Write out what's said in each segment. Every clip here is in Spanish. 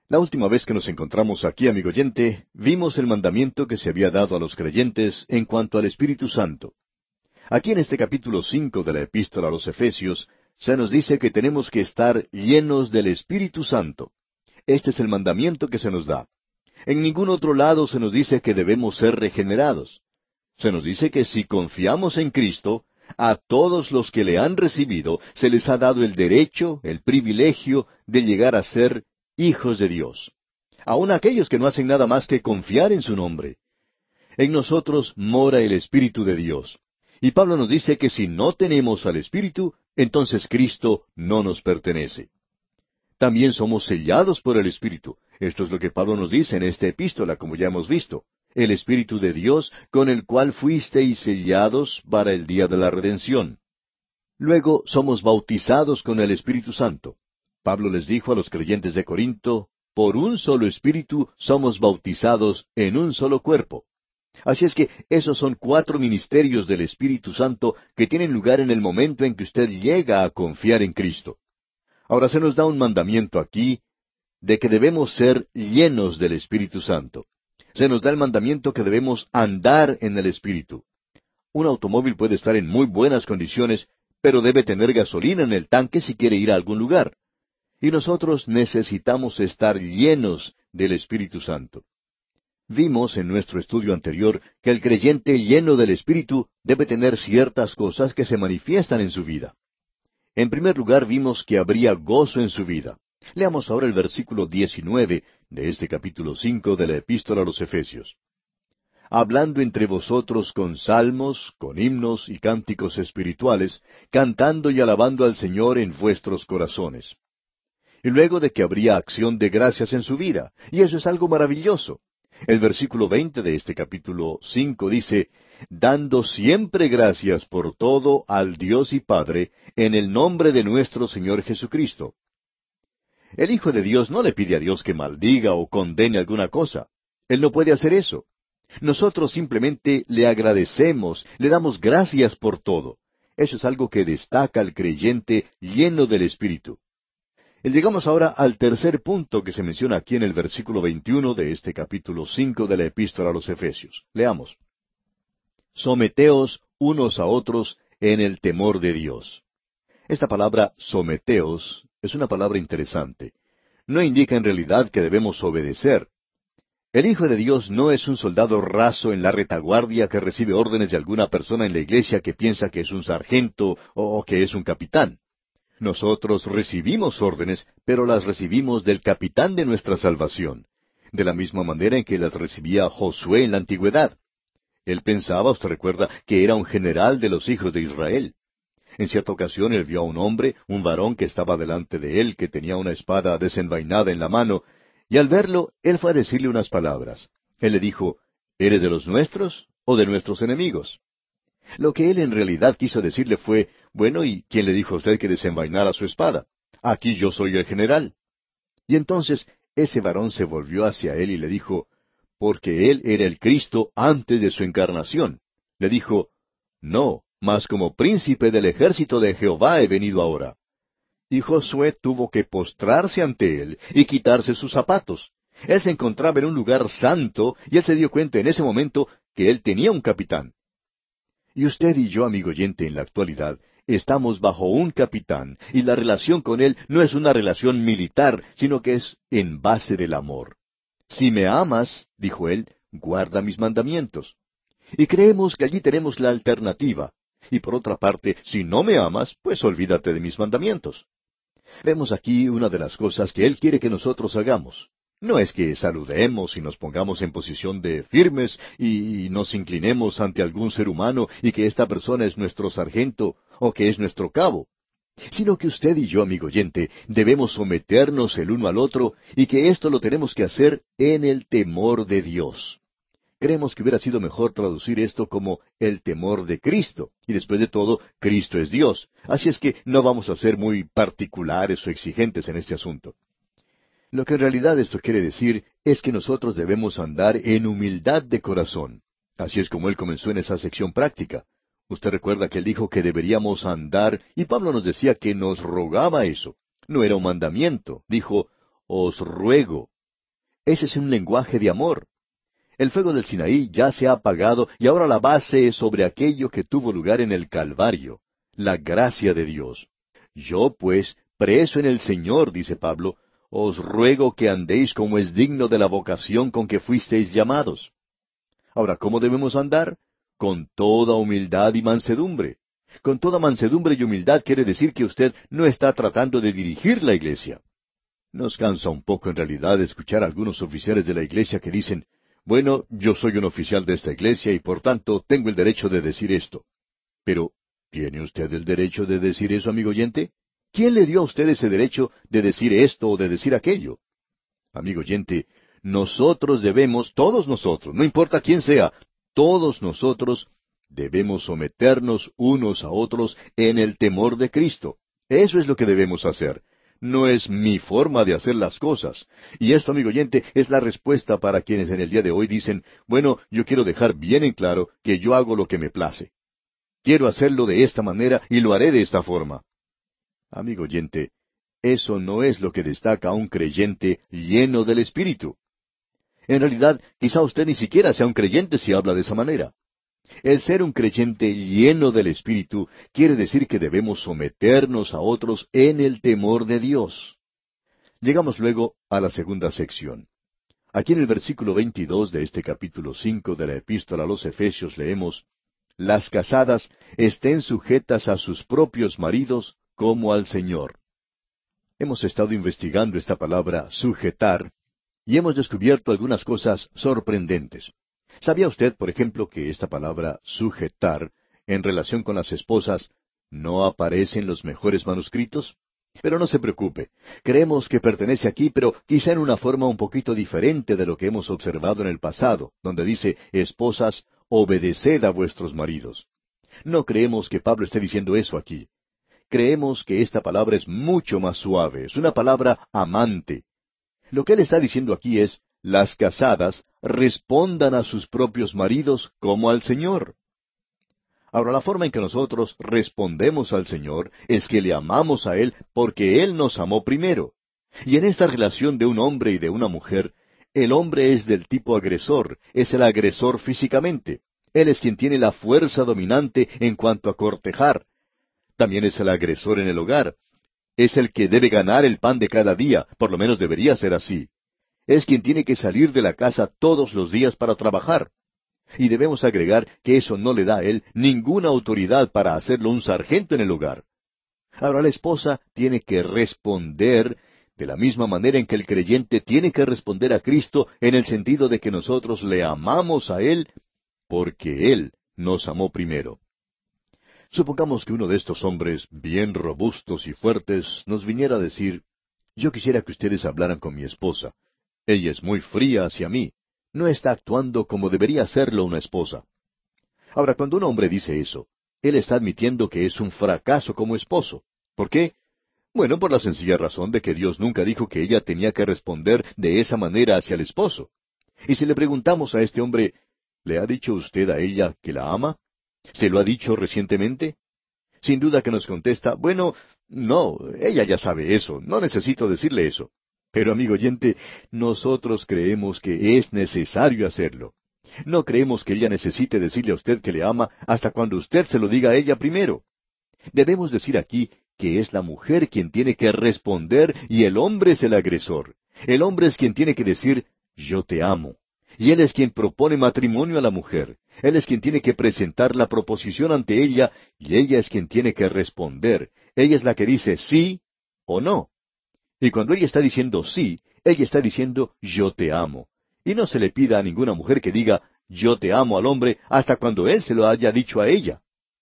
La última vez que nos encontramos aquí, amigo oyente, vimos el mandamiento que se había dado a los creyentes en cuanto al Espíritu Santo. Aquí en este capítulo 5 de la Epístola a los Efesios, se nos dice que tenemos que estar llenos del Espíritu Santo. Este es el mandamiento que se nos da. En ningún otro lado se nos dice que debemos ser regenerados. Se nos dice que si confiamos en Cristo, a todos los que le han recibido se les ha dado el derecho, el privilegio de llegar a ser hijos de Dios. Aun aquellos que no hacen nada más que confiar en su nombre. En nosotros mora el Espíritu de Dios. Y Pablo nos dice que si no tenemos al Espíritu, entonces Cristo no nos pertenece. También somos sellados por el Espíritu. Esto es lo que Pablo nos dice en esta epístola, como ya hemos visto. El Espíritu de Dios, con el cual fuisteis sellados para el día de la redención. Luego somos bautizados con el Espíritu Santo. Pablo les dijo a los creyentes de Corinto, por un solo Espíritu somos bautizados en un solo cuerpo. Así es que esos son 4 ministerios del Espíritu Santo que tienen lugar en el momento en que usted llega a confiar en Cristo. Ahora se nos da un mandamiento aquí de que debemos ser llenos del Espíritu Santo. Se nos da el mandamiento que debemos andar en el Espíritu. Un automóvil puede estar en muy buenas condiciones, pero debe tener gasolina en el tanque si quiere ir a algún lugar. Y nosotros necesitamos estar llenos del Espíritu Santo. Vimos en nuestro estudio anterior que el creyente lleno del Espíritu debe tener ciertas cosas que se manifiestan en su vida. En primer lugar vimos que habría gozo en su vida. Leamos ahora el versículo 19 de este capítulo 5 de la Epístola a los Efesios. Hablando entre vosotros con salmos, con himnos y cánticos espirituales, cantando y alabando al Señor en vuestros corazones. Y luego de que habría acción de gracias en su vida, y eso es algo maravilloso. El versículo 20 de este capítulo 5 dice, dando siempre gracias por todo al Dios y Padre, en el nombre de nuestro Señor Jesucristo. El Hijo de Dios no le pide a Dios que maldiga o condene alguna cosa. Él no puede hacer eso. Nosotros simplemente le agradecemos, le damos gracias por todo. Eso es algo que destaca al creyente lleno del Espíritu. Y llegamos ahora al tercer punto que se menciona aquí en el versículo 21 de este capítulo 5 de la Epístola a los Efesios. Leamos. Someteos unos a otros en el temor de Dios. Esta palabra someteos es una palabra interesante. No indica en realidad que debemos obedecer. El Hijo de Dios no es un soldado raso en la retaguardia que recibe órdenes de alguna persona en la iglesia que piensa que es un sargento o que es un capitán. Nosotros recibimos órdenes, pero las recibimos del capitán de nuestra salvación, de la misma manera en que las recibía Josué en la antigüedad. Él pensaba, usted recuerda, que era un general de los hijos de Israel. En cierta ocasión él vio a un hombre, un varón que estaba delante de él, que tenía una espada desenvainada en la mano, y al verlo, él fue a decirle unas palabras. Él le dijo, ¿eres de los nuestros o de nuestros enemigos? Lo que él en realidad quiso decirle fue, bueno, ¿y quién le dijo a usted que desenvainara su espada? Aquí yo soy el general. Y entonces ese varón se volvió hacia él y le dijo, porque él era el Cristo antes de su encarnación. Le dijo, no, mas como príncipe del ejército de Jehová he venido ahora. Y Josué tuvo que postrarse ante él y quitarse sus zapatos. Él se encontraba en un lugar santo y él se dio cuenta en ese momento que él tenía un capitán. Y usted y yo, amigo oyente, en la actualidad, estamos bajo un capitán, y la relación con él no es una relación militar, sino que es en base del amor. Si me amas, dijo él, guarda mis mandamientos. Y creemos que allí tenemos la alternativa. Y por otra parte, si no me amas, pues olvídate de mis mandamientos. Vemos aquí una de las cosas que Él quiere que nosotros hagamos. No es que saludemos y nos pongamos en posición de firmes y nos inclinemos ante algún ser humano y que esta persona es nuestro sargento o que es nuestro cabo, sino que usted y yo, amigo oyente, debemos someternos el uno al otro y que esto lo tenemos que hacer en el temor de Dios. Creemos que hubiera sido mejor traducir esto como el temor de Cristo. Y después de todo, Cristo es Dios. Así es que no vamos a ser muy particulares o exigentes en este asunto. Lo que en realidad esto quiere decir es que nosotros debemos andar en humildad de corazón. Así es como él comenzó en esa sección práctica. Usted recuerda que él dijo que deberíamos andar, y Pablo nos decía que nos rogaba eso. No era un mandamiento. Dijo, os ruego. Ese es un lenguaje de amor. El fuego del Sinaí ya se ha apagado y ahora la base es sobre aquello que tuvo lugar en el Calvario, la gracia de Dios. Yo, pues, preso en el Señor, dice Pablo, os ruego que andéis como es digno de la vocación con que fuisteis llamados. Ahora, ¿cómo debemos andar? Con toda humildad y mansedumbre. Con toda mansedumbre y humildad quiere decir que usted no está tratando de dirigir la iglesia. Nos cansa un poco en realidad escuchar a algunos oficiales de la iglesia que dicen, bueno, yo soy un oficial de esta iglesia y por tanto tengo el derecho de decir esto. Pero, ¿tiene usted el derecho de decir eso, amigo oyente? ¿Quién le dio a usted ese derecho de decir esto o de decir aquello? Amigo oyente, nosotros debemos, todos nosotros, no importa quién sea, todos nosotros debemos someternos unos a otros en el temor de Cristo. Eso es lo que debemos hacer. No es mi forma de hacer las cosas. Y esto, amigo oyente, es la respuesta para quienes en el día de hoy dicen, bueno, yo quiero dejar bien en claro que yo hago lo que me place. Quiero hacerlo de esta manera y lo haré de esta forma. Amigo oyente, eso no es lo que destaca a un creyente lleno del Espíritu. En realidad, quizá usted ni siquiera sea un creyente si habla de esa manera. El ser un creyente lleno del Espíritu quiere decir que debemos someternos a otros en el temor de Dios. Llegamos luego a la segunda sección. Aquí en el versículo 22 de este capítulo 5 de la Epístola a los Efesios leemos, las casadas estén sujetas a sus propios maridos como al Señor. Hemos estado investigando esta palabra sujetar y hemos descubierto algunas cosas sorprendentes. ¿Sabía usted, por ejemplo, que esta palabra sujetar, en relación con las esposas, no aparece en los mejores manuscritos? Pero no se preocupe, creemos que pertenece aquí, pero quizá en una forma un poquito diferente de lo que hemos observado en el pasado, donde dice, esposas, obedeced a vuestros maridos. No creemos que Pablo esté diciendo eso aquí. Creemos que esta palabra es mucho más suave, es una palabra amante. Lo que él está diciendo aquí es, las casadas respondan a sus propios maridos como al Señor. Ahora, la forma en que nosotros respondemos al Señor es que le amamos a Él porque Él nos amó primero. Y en esta relación de un hombre y de una mujer, el hombre es del tipo agresor, es el agresor físicamente. Él es quien tiene la fuerza dominante en cuanto a cortejar. También es el agresor en el hogar. Es el que debe ganar el pan de cada día, por lo menos debería ser así. Es quien tiene que salir de la casa todos los días para trabajar. Y debemos agregar que eso no le da a él ninguna autoridad para hacerlo un sargento en el hogar. Ahora la esposa tiene que responder de la misma manera en que el creyente tiene que responder a Cristo en el sentido de que nosotros le amamos a Él porque Él nos amó primero. Supongamos que uno de estos hombres bien robustos y fuertes nos viniera a decir, yo quisiera que ustedes hablaran con mi esposa. Ella es muy fría hacia mí. No está actuando como debería hacerlo una esposa. Ahora, cuando un hombre dice eso, él está admitiendo que es un fracaso como esposo. ¿Por qué? Bueno, por la sencilla razón de que Dios nunca dijo que ella tenía que responder de esa manera hacia el esposo. Y si le preguntamos a este hombre, ¿le ha dicho usted a ella que la ama? ¿Se lo ha dicho recientemente? Sin duda que nos contesta, bueno, no, ella ya sabe eso, no necesito decirle eso. Pero, amigo oyente, nosotros creemos que es necesario hacerlo. No creemos que ella necesite decirle a usted que le ama hasta cuando usted se lo diga a ella primero. Debemos decir aquí que es la mujer quien tiene que responder y el hombre es el agresor. El hombre es quien tiene que decir, yo te amo. Y él es quien propone matrimonio a la mujer. Él es quien tiene que presentar la proposición ante ella y ella es quien tiene que responder. Ella es la que dice sí o no. Y cuando ella está diciendo sí, ella está diciendo yo te amo. Y no se le pida a ninguna mujer que diga yo te amo al hombre hasta cuando él se lo haya dicho a ella.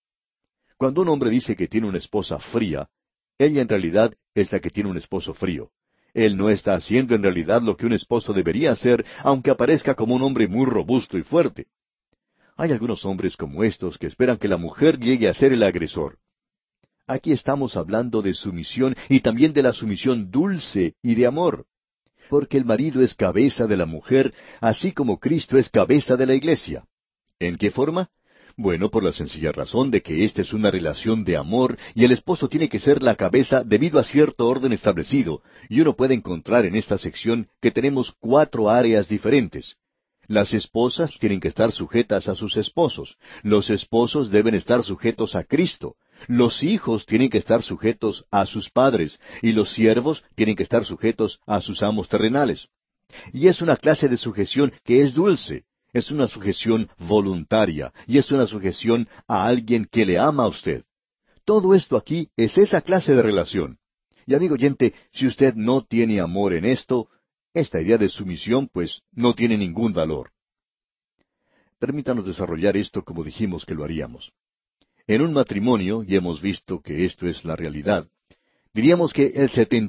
Cuando un hombre dice que tiene una esposa fría, ella en realidad es la que tiene un esposo frío. Él no está haciendo en realidad lo que un esposo debería hacer, aunque aparezca como un hombre muy robusto y fuerte. Hay algunos hombres como estos que esperan que la mujer llegue a ser el agresor. Aquí estamos hablando de sumisión y también de la sumisión dulce y de amor. Porque el marido es cabeza de la mujer, así como Cristo es cabeza de la iglesia. ¿En qué forma? Bueno, por la sencilla razón de que esta es una relación de amor y el esposo tiene que ser la cabeza debido a cierto orden establecido, y uno puede encontrar en esta sección que tenemos cuatro áreas diferentes. Las esposas tienen que estar sujetas a sus esposos, los esposos deben estar sujetos a Cristo, los hijos tienen que estar sujetos a sus padres, y los siervos tienen que estar sujetos a sus amos terrenales. Y es una clase de sujeción que es dulce, es una sujeción voluntaria, y es una sujeción a alguien que le ama a usted. Todo esto aquí es esa clase de relación. Y amigo oyente, si usted no tiene amor en esto, esta idea de sumisión pues no tiene ningún valor. Permítanos desarrollar esto como dijimos que lo haríamos. En un matrimonio, y hemos visto que esto es la realidad, diríamos que el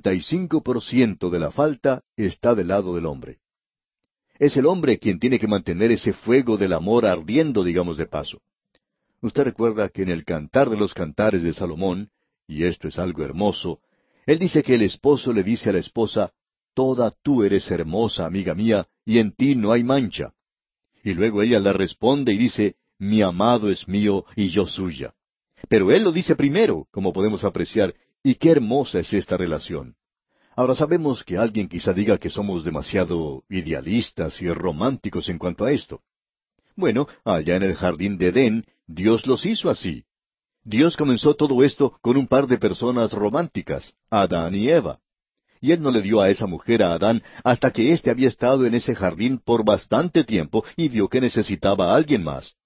75% de la falta está del lado del hombre. Es el hombre quien tiene que mantener ese fuego del amor ardiendo, digamos de paso. Usted recuerda que en el Cantar de los Cantares de Salomón, y esto es algo hermoso, él dice que el esposo le dice a la esposa, «Toda tú eres hermosa, amiga mía, y en ti no hay mancha». Y luego ella le responde y dice, «Mi amado es mío y yo suya». Pero él lo dice primero, como podemos apreciar, y qué hermosa es esta relación. Ahora sabemos que alguien quizá diga que somos demasiado idealistas y románticos en cuanto a esto. Bueno, allá en el jardín de Edén, Dios los hizo así. Dios comenzó todo esto con un par de personas románticas, Adán y Eva. Y Él no le dio a esa mujer a Adán hasta que éste había estado en ese jardín por bastante tiempo y vio que necesitaba a alguien más.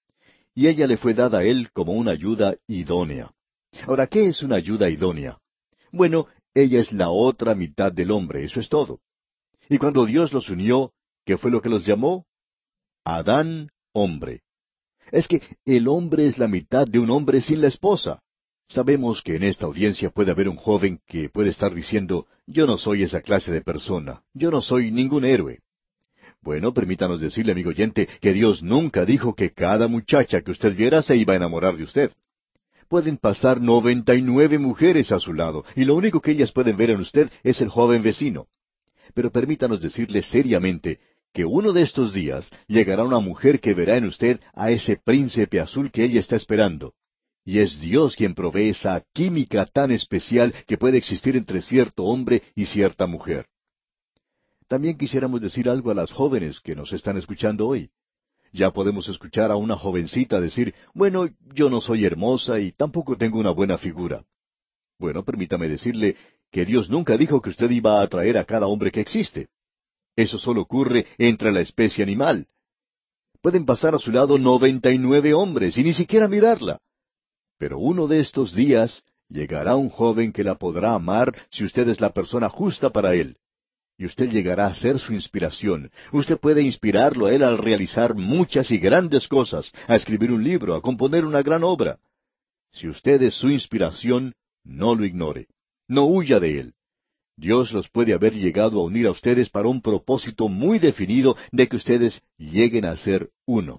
Y ella le fue dada a él como una ayuda idónea. Ahora, ¿qué es una ayuda idónea? Bueno, ella es la otra mitad del hombre, eso es todo. Y cuando Dios los unió, ¿qué fue lo que los llamó? Adán, hombre. Es que el hombre es la mitad de un hombre sin la esposa. Sabemos que en esta audiencia puede haber un joven que puede estar diciendo, yo no soy esa clase de persona, yo no soy ningún héroe. Bueno, permítanos decirle, amigo oyente, que Dios nunca dijo que cada muchacha que usted viera se iba a enamorar de usted. Pueden pasar 99 mujeres a su lado, y lo único que ellas pueden ver en usted es el joven vecino. Pero permítanos decirle seriamente que uno de estos días llegará una mujer que verá en usted a ese príncipe azul que ella está esperando. Y es Dios quien provee esa química tan especial que puede existir entre cierto hombre y cierta mujer. También quisiéramos decir algo a las jóvenes que nos están escuchando hoy. Ya podemos escuchar a una jovencita decir, bueno, yo no soy hermosa y tampoco tengo una buena figura. Bueno, permítame decirle que Dios nunca dijo que usted iba a atraer a cada hombre que existe. Eso solo ocurre entre la especie animal. Pueden pasar a su lado 99 hombres y ni siquiera mirarla. Pero uno de estos días llegará un joven que la podrá amar si usted es la persona justa para él. Y usted llegará a ser su inspiración. Usted puede inspirarlo a él al realizar muchas y grandes cosas, a escribir un libro, a componer una gran obra. Si usted es su inspiración, no lo ignore. No huya de él. Dios los puede haber llegado a unir a ustedes para un propósito muy definido de que ustedes lleguen a ser uno.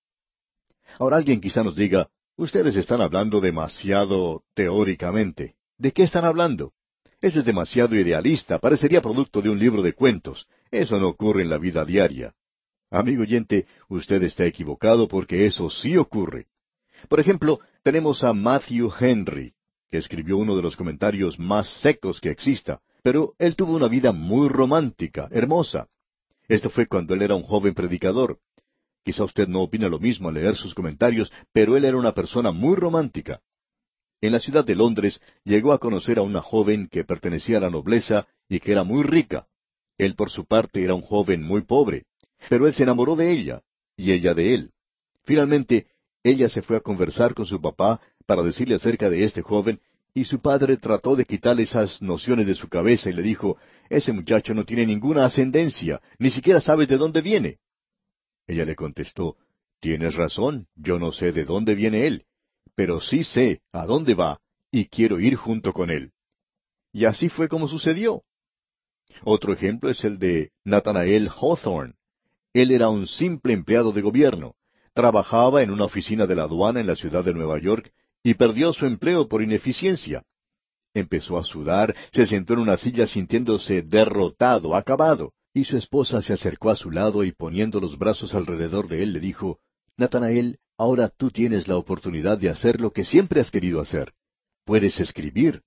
Ahora alguien quizá nos diga, ustedes están hablando demasiado teóricamente. ¿De qué están hablando? Eso es demasiado idealista, parecería producto de un libro de cuentos. Eso no ocurre en la vida diaria. Amigo oyente, usted está equivocado porque eso sí ocurre. Por ejemplo, tenemos a Matthew Henry, que escribió uno de los comentarios más secos que exista, pero él tuvo una vida muy romántica, hermosa. Esto fue cuando él era un joven predicador. Quizá usted no opina lo mismo al leer sus comentarios, pero él era una persona muy romántica. En la ciudad de Londres llegó a conocer a una joven que pertenecía a la nobleza y que era muy rica. Él por su parte era un joven muy pobre, pero él se enamoró de ella, y ella de él. Finalmente, ella se fue a conversar con su papá para decirle acerca de este joven, y su padre trató de quitarle esas nociones de su cabeza y le dijo, ese muchacho no tiene ninguna ascendencia, ni siquiera sabes de dónde viene. Ella le contestó, tienes razón, yo no sé de dónde viene él, pero sí sé a dónde va, y quiero ir junto con él. Y así fue como sucedió. Otro ejemplo es el de Nathanael Hawthorne. Él era un simple empleado de gobierno. Trabajaba en una oficina de la aduana en la ciudad de Nueva York y perdió su empleo por ineficiencia. Empezó a sudar, se sentó en una silla sintiéndose derrotado, acabado, y su esposa se acercó a su lado y poniendo los brazos alrededor de él le dijo, Nathanael, Ahora tú tienes la oportunidad de hacer lo que siempre has querido hacer. Puedes escribir.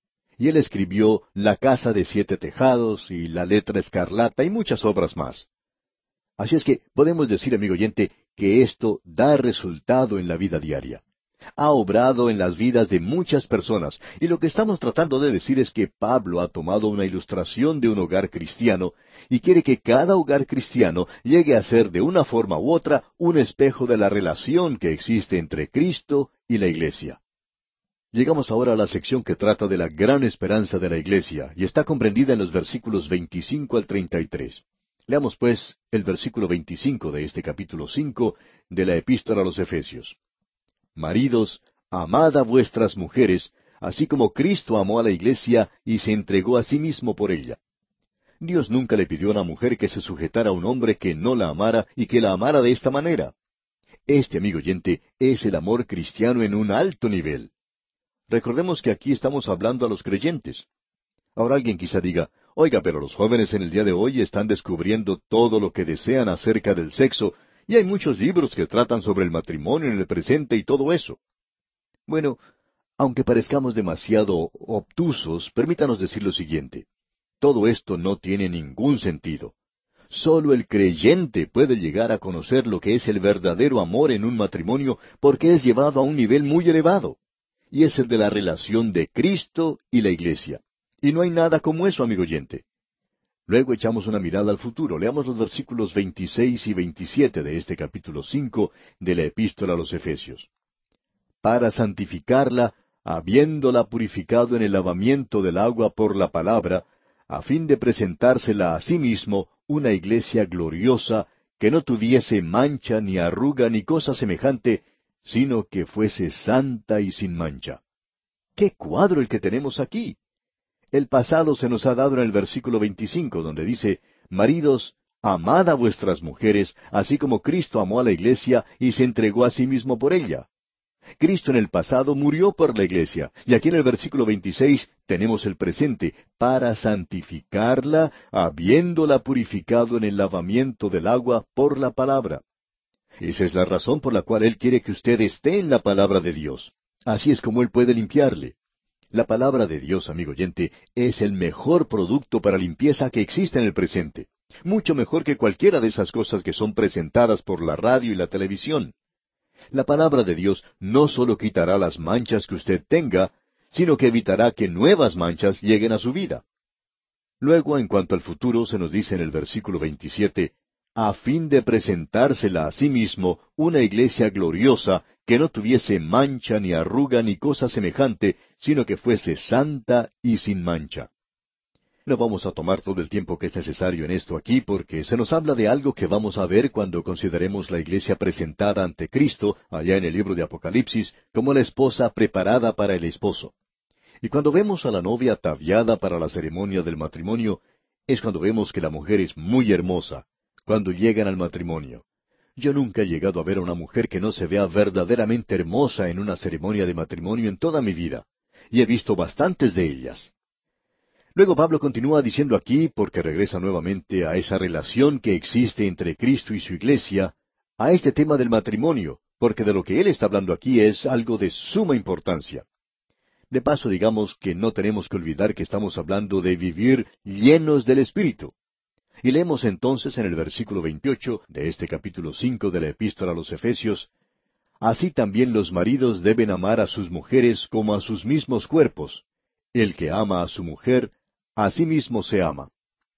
Y él escribió La casa de 7 tejados y La letra escarlata y muchas obras más. Así es que podemos decir, amigo oyente, que esto da resultado en la vida diaria. Ha obrado en las vidas de muchas personas, y lo que estamos tratando de decir es que Pablo ha tomado una ilustración de un hogar cristiano y quiere que cada hogar cristiano llegue a ser de una forma u otra un espejo de la relación que existe entre Cristo y la iglesia. Llegamos ahora a la sección que trata de la gran esperanza de la iglesia, y está comprendida en los versículos 25 al 33. Leamos pues el versículo 25 de este capítulo 5 de la Epístola a los Efesios. Maridos, amad a vuestras mujeres, así como Cristo amó a la iglesia y se entregó a sí mismo por ella. Dios nunca le pidió a una mujer que se sujetara a un hombre que no la amara y que la amara de esta manera. Este, amigo oyente, es el amor cristiano en un alto nivel. Recordemos que aquí estamos hablando a los creyentes. Ahora alguien quizá diga, oiga, pero los jóvenes en el día de hoy están descubriendo todo lo que desean acerca del sexo, y hay muchos libros que tratan sobre el matrimonio en el presente y todo eso. Bueno, aunque parezcamos demasiado obtusos, permítanos decir lo siguiente. Todo esto no tiene ningún sentido. Solo el creyente puede llegar a conocer lo que es el verdadero amor en un matrimonio porque es llevado a un nivel muy elevado. Y es el de la relación de Cristo y la iglesia. Y no hay nada como eso, amigo oyente. Luego echamos una mirada al futuro. Leamos los versículos 26 y 27 de este capítulo 5 de la Epístola a los Efesios. Para santificarla, habiéndola purificado en el lavamiento del agua por la palabra, a fin de presentársela a sí mismo una iglesia gloriosa, que no tuviese mancha, ni arruga, ni cosa semejante, sino que fuese santa y sin mancha. ¡Qué cuadro el que tenemos aquí! El pasado se nos ha dado en el versículo 25, donde dice, Maridos, amad a vuestras mujeres, así como Cristo amó a la iglesia y se entregó a sí mismo por ella. Cristo en el pasado murió por la iglesia, y aquí en el versículo 26 tenemos el presente, para santificarla, habiéndola purificado en el lavamiento del agua por la palabra. Esa es la razón por la cual Él quiere que usted esté en la palabra de Dios. Así es como Él puede limpiarle. La palabra de Dios, amigo oyente, es el mejor producto para limpieza que existe en el presente. Mucho mejor que cualquiera de esas cosas que son presentadas por la radio y la televisión. La palabra de Dios no solo quitará las manchas que usted tenga, sino que evitará que nuevas manchas lleguen a su vida. Luego, en cuanto al futuro, se nos dice en el versículo 27, a fin de presentársela a sí mismo una iglesia gloriosa, que no tuviese mancha, ni arruga, ni cosa semejante, sino que fuese santa y sin mancha. No vamos a tomar todo el tiempo que es necesario en esto aquí, porque se nos habla de algo que vamos a ver cuando consideremos la iglesia presentada ante Cristo, allá en el libro de Apocalipsis, como la esposa preparada para el esposo. Y cuando vemos a la novia ataviada para la ceremonia del matrimonio, es cuando vemos que la mujer es muy hermosa, cuando llegan al matrimonio. Yo nunca he llegado a ver a una mujer que no se vea verdaderamente hermosa en una ceremonia de matrimonio en toda mi vida, y he visto bastantes de ellas. Luego Pablo continúa diciendo aquí, porque regresa nuevamente a esa relación que existe entre Cristo y su iglesia, a este tema del matrimonio, porque de lo que él está hablando aquí es algo de suma importancia. De paso, digamos que no tenemos que olvidar que estamos hablando de vivir llenos del Espíritu. Y leemos entonces en el versículo 28 de este capítulo 5 de la Epístola a los Efesios, Así también los maridos deben amar a sus mujeres como a sus mismos cuerpos. El que ama a su mujer, a sí mismo se ama.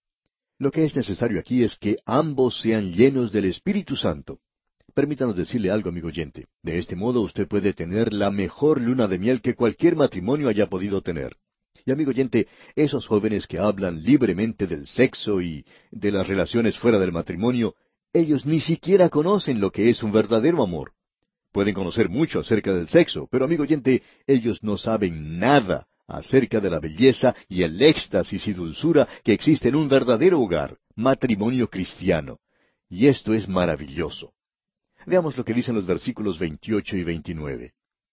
Lo que es necesario aquí es que ambos sean llenos del Espíritu Santo. Permítanos decirle algo, amigo oyente. De este modo usted puede tener la mejor luna de miel que cualquier matrimonio haya podido tener. Y amigo oyente, esos jóvenes que hablan libremente del sexo y de las relaciones fuera del matrimonio, ellos ni siquiera conocen lo que es un verdadero amor. Pueden conocer mucho acerca del sexo, pero amigo oyente, ellos no saben nada acerca de la belleza y el éxtasis y dulzura que existe en un verdadero hogar, matrimonio cristiano. Y esto es maravilloso. Veamos lo que dicen los versículos 28 y 29.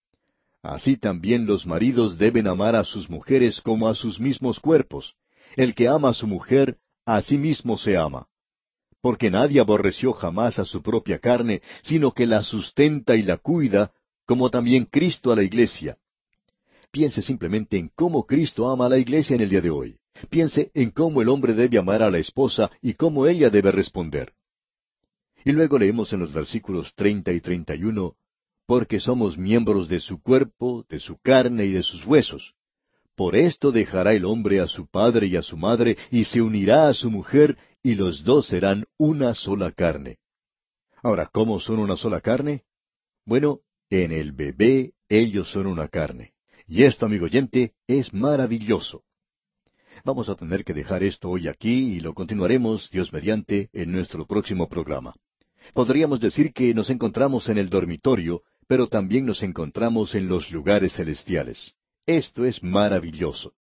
Así también los maridos deben amar a sus mujeres como a sus mismos cuerpos. El que ama a su mujer, a sí mismo se ama. porque nadie aborreció jamás a su propia carne, sino que la sustenta y la cuida, como también Cristo a la iglesia. Piense simplemente en cómo Cristo ama a la iglesia en el día de hoy. Piense en cómo el hombre debe amar a la esposa y cómo ella debe responder. Y luego leemos en los versículos 30 y 31, porque somos miembros de su cuerpo, de su carne y de sus huesos. Por esto dejará el hombre a su padre y a su madre, y se unirá a su mujer, y los dos serán una sola carne. Ahora, ¿cómo son una sola carne? Bueno, en el bebé ellos son una carne. Y esto, amigo oyente, es maravilloso. Vamos a tener que dejar esto hoy aquí y lo continuaremos, Dios mediante, en nuestro próximo programa. Podríamos decir que nos encontramos en el dormitorio, pero también nos encontramos en los lugares celestiales. Esto es maravilloso.